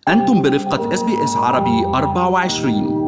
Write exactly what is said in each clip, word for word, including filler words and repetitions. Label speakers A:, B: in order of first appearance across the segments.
A: أنتم برفقة إس بي إس عربي أربعة وعشرين.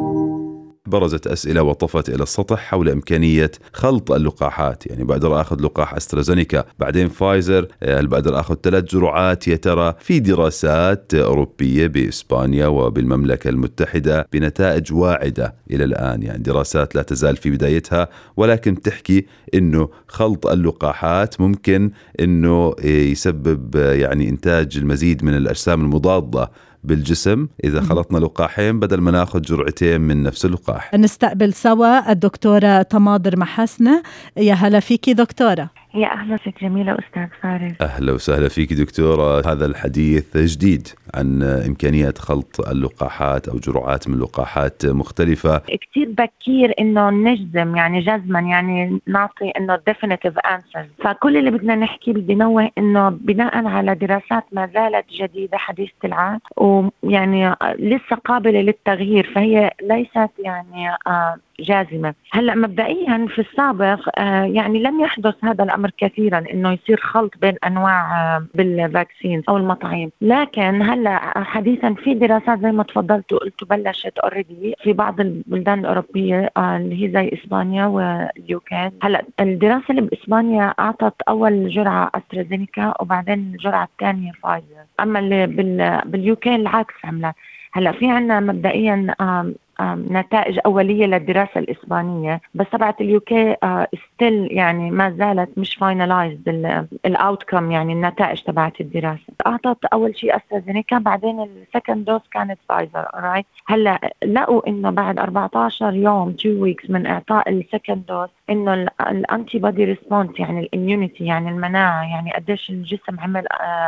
B: برزت أسئلة وطفت إلى السطح حول إمكانية خلط اللقاحات. يعني بقدر أخذ لقاح أسترازينيكا بعدين فايزر، هل بقدر أخذ ثلاث جرعات؟ يا ترى في دراسات أوروبية بإسبانيا وبالمملكة المتحدة بنتائج واعدة إلى الآن، يعني دراسات لا تزال في بدايتها، ولكن تحكي إنه خلط اللقاحات ممكن إنه يسبب يعني إنتاج المزيد من الأجسام المضادة بالجسم إذا خلطنا لقاحين بدل ما ناخذ جرعتين من نفس اللقاح.
C: نستقبل سوا الدكتورة تماضر محسنة. يا هلا فيكي دكتورة.
D: يا أهلا فيك جميلة أستاذ فارس.
B: أهلا وسهلا فيك دكتورة. هذا الحديث جديد عن إمكانية خلط اللقاحات أو جرعات من لقاحات مختلفة.
D: كتير بكير إنه نجزم يعني جزما يعني نعطي إنه definitive answers، فكل اللي بدنا نحكي بدي نوه إنه بناء على دراسات ما زالت جديدة حديثة العهد ويعني لسه قابلة للتغيير، فهي ليست يعني آه جازمة. هلأ مبدئيا في السابق آه يعني لم يحدث هذا الأمر كثيرا إنه يصير خلط بين أنواع آه بالفاكسين أو المطاعيم، لكن هلأ حديثا في دراسات زي ما تفضلت وقلت بلشت أوريدي في بعض البلدان الأوروبية آه اللي هي زي إسبانيا واليوكي. هلأ الدراسة اللي بإسبانيا أعطت أول جرعة أسترازينيكا وبعدين الجرعة الثانية فايزر، أما اللي بال باليوكي العكس عملها. هلأ في عنا مبدئيا آه نتائج أولية للدراسة الإسبانية، بس تبعت اليوكي ستيل يعني ما زالت مش فاينلايزد الأوتكم، يعني النتائج تبعت الدراسة. أعطت أول شيء أسترازينيكا بعدين السكند دوز كانت فايزر. alright. هلا لقوا إنه بعد أربعة عشر يوم two weeks من إعطاء السكند دوز إنه الأنتي بودي ريسبونس يعني الإميونيتي يعني المناعة يعني قديش الجسم عمل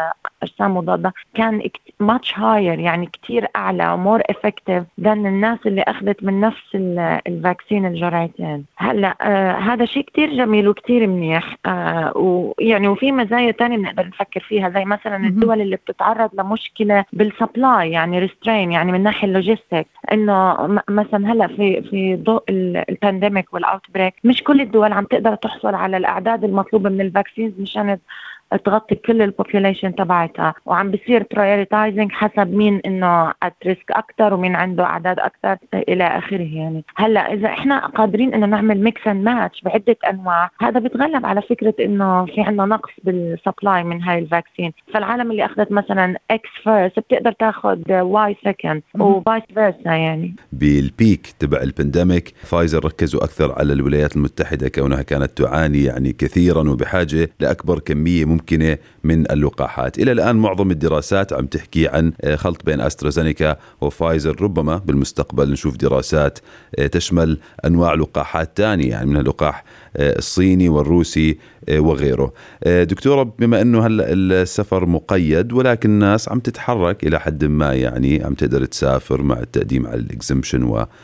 D: أجسام مضادة كان much higher يعني كتير أعلى ومور effective than الناس اللي أخذت من نفس الفاكسين الجرعتين. هلا آه هذا شيء كتير جميل وكتير منيح، آه ويعني وفي مزايا تانية بنقدر نفكر فيها زي مثلا الدول اللي بتتعرض لمشكلة بالسبلاي يعني ريسترين يعني من ناحية اللوجيستيك، إنه مثلا هلا في في ضوء البانديميك والأوتبريك مش كل الدول عم تقدر تحصل على الأعداد المطلوبة من الفاكسينز مشان تغطي كل البوبوليشن تبعتها، وعم بيصير برايورتايزنج حسب مين انه ات ريسك اكثر ومين عنده اعداد اكثر الى اخره. يعني هلا اذا احنا قادرين انه نعمل ميكس اند ماتش بعده انواع، هذا بيتغلب على فكره انه في عندنا نقص بالسبلاي من هاي الفاكسين، فالعالم اللي اخذت مثلا اكس فيرست بتقدر تاخذ واي سكند وفايس فيرسا. يعني
B: بالبيك تبع البانديميك فايزر ركزوا اكثر على الولايات المتحده كونها كانت تعاني يعني كثيرا وبحاجه لاكبر كميه ممكنة من اللقاحات. إلى الآن معظم الدراسات عم تحكي عن خلط بين أسترازينيكا وفايزر، ربما بالمستقبل نشوف دراسات تشمل أنواع لقاحات تانية يعني من اللقاح الصيني والروسي وغيره. دكتورة، بما أنه هلأ السفر مقيد ولكن الناس عم تتحرك إلى حد ما، يعني عم تقدر تسافر مع التقديم على الإكزمشن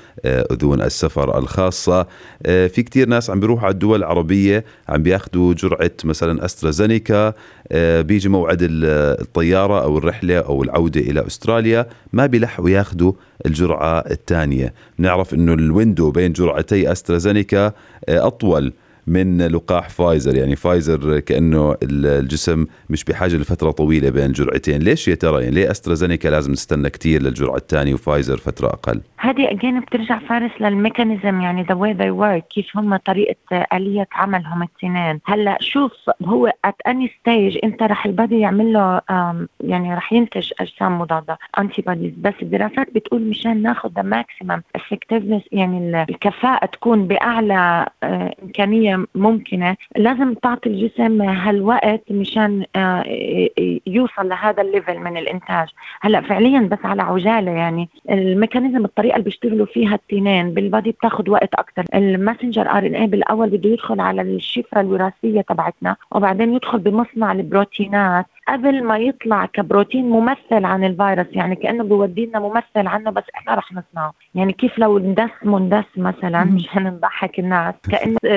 B: وأذون السفر الخاصة، في كتير ناس عم بيروحوا على الدول العربية عم بياخدوا جرعة مثلا أسترازينيكا، بيجي موعد الطيارة أو الرحلة أو العودة إلى أستراليا ما بيلحقوا ياخدوا الجرعة الثانية. نعرف إنه الويندو بين جرعتي أسترازينيكا أطول من لقاح فايزر، يعني فايزر كأنه الجسم مش بحاجة لفترة طويلة بين جرعتين. ليش يا ترى؟ يعني ليه أسترازينيكا لازم نستنى كتير للجرعة الثانية وفايزر فترة أقل؟
D: هذه أجين بترجع فارس للميكانيزم، يعني the way they work، كيف هم طريقة آلية عملهم التنين. هلأ شوف هو at any stage انت رح البادي يعمل له يعني رح ينتج أجسام مضادة antibodies، بس الدراسات بتقول مشان ناخد the maximum effectiveness يعني الكفاءة تكون بأعلى إمكانية ممكنة لازم تعطي الجسم هالوقت مشان يوصل لهذا الليفل من الإنتاج. هلأ فعليا بس على عجالة يعني الميكانيزم الطريقة اللي بيشتغلوا فيها التنين بالبادي بتاخد وقت أكتر. الماسنجر ار ان اي بالأول بده يدخل على الشفرة الوراثية تبعتنا وبعدين يدخل بمصنع البروتينات قبل ما يطلع كبروتين ممثل عن الفيروس، يعني كأنه بيودينا ممثل عنه بس احنا رح نصنعه. يعني كيف لو اندس مندس مثلا مش هنضحك الناس، كأنه literally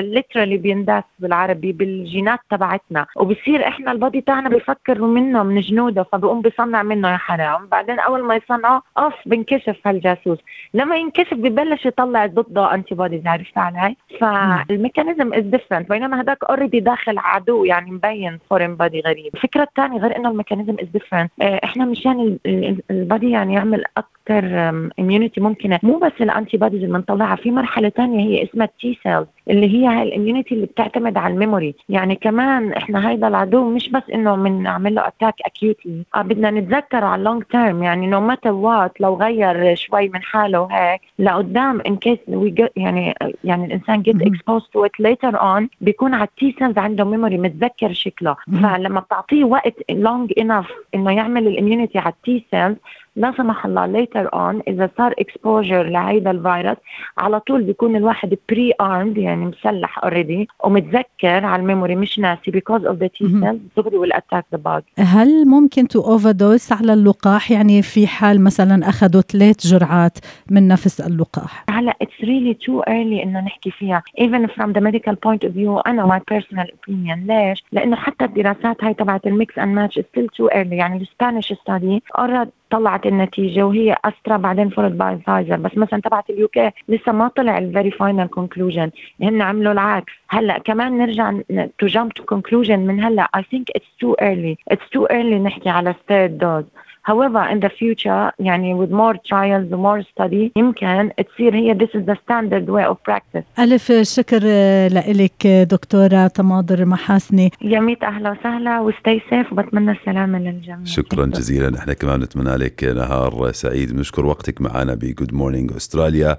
D: literally بينداس بالعربي بالجينات تبعتنا، وبصير إحنا البادي تاعنا بيفكر منه من جنوده، فبقوم بيصنع منه يا حرام. بعدين أول ما يصنعه أوف بنكشف هالجاسوس، لما ينكشف ببلش يطلع ضده أنتي بوديز. عرفت علي؟ فالميكانيزم is different، بينما هداك already داخل عدو يعني مبين foreign body غريب. الفكرة الثانية غير إنه الميكانيزم is different، إحنا مشان البادي يعني يعمل أكتر immunity ممكنة، مو بس الأنتي بوديز اللي بنطلعها، في مرحلة تانية هي اسمها تي سيلز اللي هي هاي الاميونيتي اللي بتعتمد على الميموري. يعني كمان احنا هيدا العدو مش بس انه من نعمل له اتاك اكيوتلي، اه بدنا نتذكره على اللونج تيرم، يعني نو ماتر وات لو غير شوي من حاله وهيك لقدام ان كيس يعني يعني الانسان جيت اكسبوزد تو ات ليتر اون بيكون على التي سيلز عنده ميموري متذكر شكله. فلما بتعطيه وقت لونج انف انه يعمل الاميونيتي على التي سيلز، لا سمح الله later on إذا صار exposure لهيدا الفيروس على طول بيكون الواحد pre armed يعني مسلح already ومتذكر على الميموري مش ناسي because of the T cells دغري will attack the bug.
C: هل ممكن to overdose على اللقاح؟ يعني في حال مثلا أخذوا ثلاث جرعات من نفس اللقاح.
D: هلا it's really too early إنه نحكي فيها even from the medical point of view. أنا my personal opinion. ليش؟ لأنه حتى الدراسات هاي تبعت الميكس and match is still too early. يعني السبانيش study already طلعت النتيجة وهي أسترا بعدين فولد باي فايزر، بس مثلا تبعت اليوكي لسه ما طلع الفيري فاينل كونكلوجن، هن عملوا العكس. هلا كمان نرجع to jump to conclusion من هلا. I think it's too early it's too early نحكي على third dose. However in the future يعني with more trials and more study يمكن تصير هي this is the standard way of practice.
C: ألف شكر لك دكتورة تماضر محاسني.
D: يا ميت أهلا وسهلا وستي سيف وبتمنى السلامة للجميع.
B: شكرا جزيلا. نحن كمان نتمنى لك نهار سعيد. بنشكر وقتك معنا بجود مورنينج أستراليا.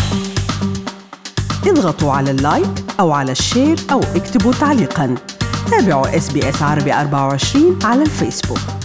E: اضغطوا على اللايك أو على الشير أو اكتبوا تعليقا. تابعوا إس بي إس عربي أربعة وعشرين على الفيسبوك.